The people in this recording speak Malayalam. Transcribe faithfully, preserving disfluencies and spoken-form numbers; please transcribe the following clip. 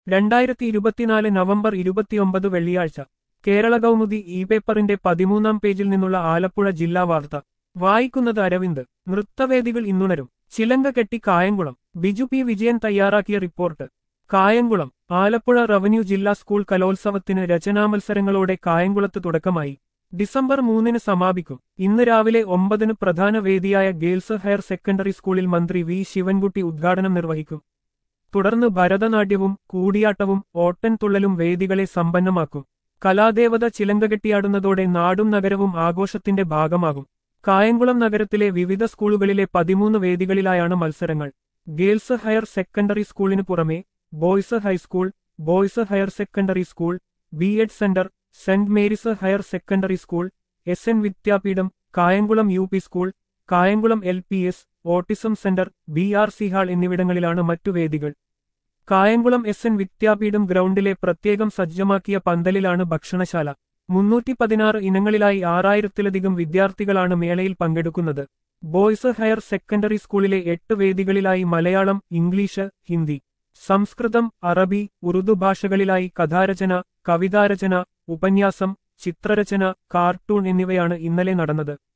രണ്ടായിരത്തി ഇരുപത്തിനാല് നവംബർ ഇരുപത്തിയൊമ്പത് വെള്ളിയാഴ്ച കേരള കൗമുദി ഇ പേപ്പറിന്റെ പതിമൂന്നാം പേജിൽ നിന്നുള്ള ആലപ്പുഴ ജില്ലാ വാർത്ത വായിക്കുന്നത് അരവിന്ദ്. നൃത്തവേദികൾ ഇന്നുണരും. ചിലങ്ക കെട്ടി കായംകുളം. ബിജു പി വിജയൻ തയ്യാറാക്കിയ റിപ്പോർട്ട്. കായംകുളം. ആലപ്പുഴ റവന്യൂ ജില്ലാ സ്കൂൾ കലോത്സവത്തിന് രചനാമത്സരങ്ങളോടെ കായംകുളത്ത് തുടക്കമായി. ഡിസംബർ മൂന്നിന് സമാപിക്കും. ഇന്ന് രാവിലെ ഒമ്പതിന് പ്രധാന വേദിയായ ഗേൾസ് ഹയർ സെക്കൻഡറി സ്കൂളിൽ മന്ത്രി വി ശിവൻകുട്ടി ഉദ്ഘാടനം നിർവഹിക്കും. തുടർന്ന് ഭരതനാട്യവും കൂടിയാട്ടവും ഓട്ടൻതുള്ളലും വേദികളെ സമ്പന്നമാക്കും. കലാദേവത ചിലങ്ക കെട്ടിയാടുന്നതോടെ നാടും നഗരവും ആഘോഷത്തിന്റെ ഭാഗമാകും. കായംകുളം നഗരത്തിലെ വിവിധ സ്കൂളുകളിലെ പതിമൂന്ന് വേദികളിലായാണ് മത്സരങ്ങൾ. ഗേൾസ് ഹയർ സെക്കൻഡറി സ്കൂളിനു പുറമെ boys high school, boys higher secondary school, B Ed centre, saint Mary's higher secondary school, S N Vidyapeetham, Kayamkulam U P school, Kayamkulam L P S, autism centre, B R C hall എന്നിവിടങ്ങളിലാണ് മറ്റു വേദികൾ. കായംകുളം എസ് എൻ വിദ്യാപീഠം ഗ്രൗണ്ടിലെ പ്രത്യേകം സജ്ജമാക്കിയ പന്തലിലാണ് ഭക്ഷണശാല. മുന്നൂറ്റി പതിനാറ് ഇനങ്ങളിലായി ആറായിരത്തിലധികം വിദ്യാർത്ഥികളാണ് മേളയിൽ പങ്കെടുക്കുന്നത്. ബോയ്സ് ഹയർ സെക്കൻഡറി സ്കൂളിലെ എട്ട് വേദികളിലായി മലയാളം, ഇംഗ്ലീഷ്, ഹിന്ദി, സംസ്കൃതം, അറബി, ഉറുദു ഭാഷകളിലായി കഥാരചന, കവിതാരചന, ഉപന്യാസം, ചിത്രരചന, കാർട്ടൂൺ എന്നിവയാണ് ഇന്നലെ നടന്നത്.